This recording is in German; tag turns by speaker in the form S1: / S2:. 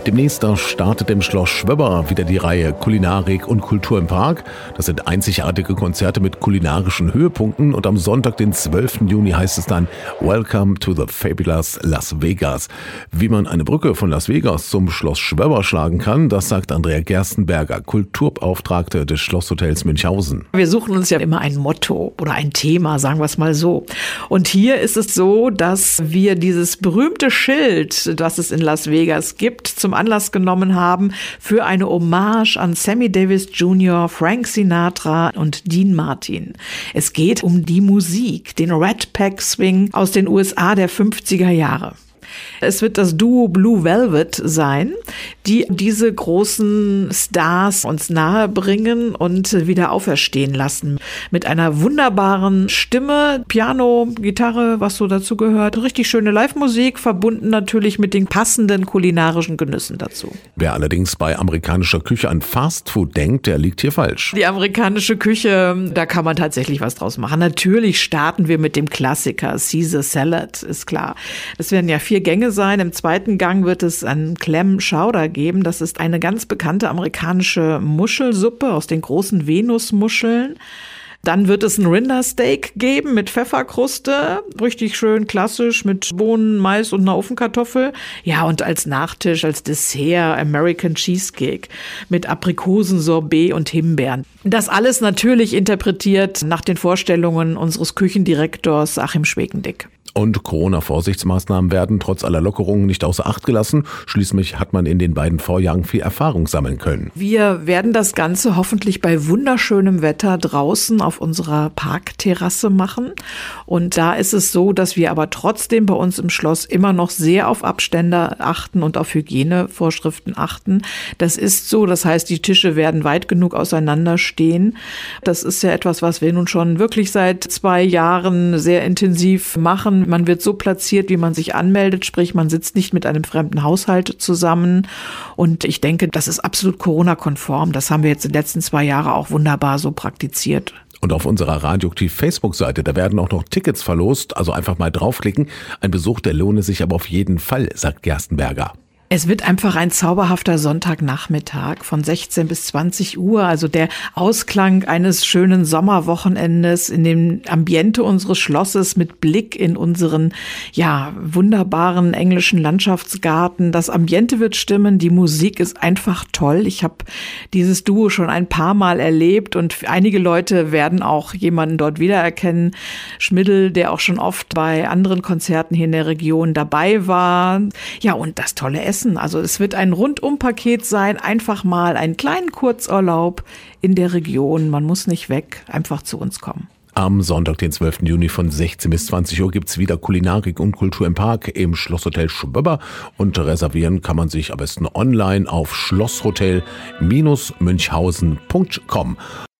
S1: Demnächst startet im Schloss Schwöbber wieder die Reihe Kulinarik und Kultur im Park. Das sind einzigartige Konzerte mit kulinarischen Höhepunkten und am Sonntag, den 12. Juni, heißt es dann Welcome to the Fabulous Las Vegas. Wie man eine Brücke von Las Vegas zum Schloss Schwöbber schlagen kann, das sagt Andrea Gerstenberger, Kulturbeauftragte des Schlosshotels Münchhausen.
S2: Wir suchen uns ja immer ein Motto oder ein Thema, sagen wir es mal so. Und hier ist es so, dass wir dieses berühmte Schild, das es in Las Vegas gibt, zum Anlass genommen haben für eine Hommage an Sammy Davis Jr., Frank Sinatra und Dean Martin. Es geht um die Musik, den Rat Pack Swing aus den USA der 50er Jahre. Es wird das Duo Blue Velvet sein, die diese großen Stars uns nahe bringen und wieder auferstehen lassen. Mit einer wunderbaren Stimme, Piano, Gitarre, was so dazu gehört. Richtig schöne Live-Musik, verbunden natürlich mit den passenden kulinarischen Genüssen dazu.
S1: Wer allerdings bei amerikanischer Küche an Fastfood denkt, der liegt hier falsch.
S2: Die amerikanische Küche, da kann man tatsächlich was draus machen. Natürlich starten wir mit dem Klassiker Caesar Salad, ist klar. Es werden ja 4 Gänge sein. Im zweiten Gang wird es einen Clam Chowder geben. Das ist eine ganz bekannte amerikanische Muschelsuppe aus den großen Venusmuscheln. Dann wird es ein Rindersteak geben mit Pfefferkruste, richtig schön klassisch mit Bohnen, Mais und einer Ofenkartoffel. Ja, und als Nachtisch, als Dessert American Cheesecake mit Aprikosensorbet und Himbeeren. Das alles natürlich interpretiert nach den Vorstellungen unseres Küchendirektors Achim Schwekendick.
S1: Und Corona-Vorsichtsmaßnahmen werden trotz aller Lockerungen nicht außer Acht gelassen. Schließlich hat man in den beiden Vorjahren viel Erfahrung sammeln können.
S2: Wir werden das Ganze hoffentlich bei wunderschönem Wetter draußen auf unserer Parkterrasse machen. Und da ist es so, dass wir aber trotzdem bei uns im Schloss immer noch sehr auf Abstände achten und auf Hygienevorschriften achten. Das ist so, das heißt, die Tische werden weit genug auseinander stehen. Das ist ja etwas, was wir nun schon wirklich seit 2 Jahren sehr intensiv machen. Man wird so platziert, wie man sich anmeldet, sprich man sitzt nicht mit einem fremden Haushalt zusammen und ich denke, das ist absolut Corona-konform. Das haben wir jetzt in den letzten 2 Jahren auch wunderbar so praktiziert.
S1: Und auf unserer Radioaktiv Facebook-Seite, da werden auch noch Tickets verlost, also einfach mal draufklicken. Ein Besuch, der lohne sich aber auf jeden Fall, sagt Gerstenberger.
S2: Es wird einfach ein zauberhafter Sonntagnachmittag von 16 bis 20 Uhr, also der Ausklang eines schönen Sommerwochenendes in dem Ambiente unseres Schlosses mit Blick in unseren, wunderbaren englischen Landschaftsgarten. Das Ambiente wird stimmen, die Musik ist einfach toll. Ich habe dieses Duo schon ein paar Mal erlebt und einige Leute werden auch jemanden dort wiedererkennen. Schmiddel, der auch schon oft bei anderen Konzerten hier in der Region dabei war. Ja, und das tolle Essen. Also es wird ein Rundum-Paket sein, einfach mal einen kleinen Kurzurlaub in der Region. Man muss nicht weg, einfach zu uns kommen.
S1: Am Sonntag, den 12. Juni von 16 bis 20 Uhr gibt's wieder Kulinarik und Kultur im Park im Schlosshotel Schwöbber. Und reservieren kann man sich am besten online auf schlosshotel-münchhausen.com.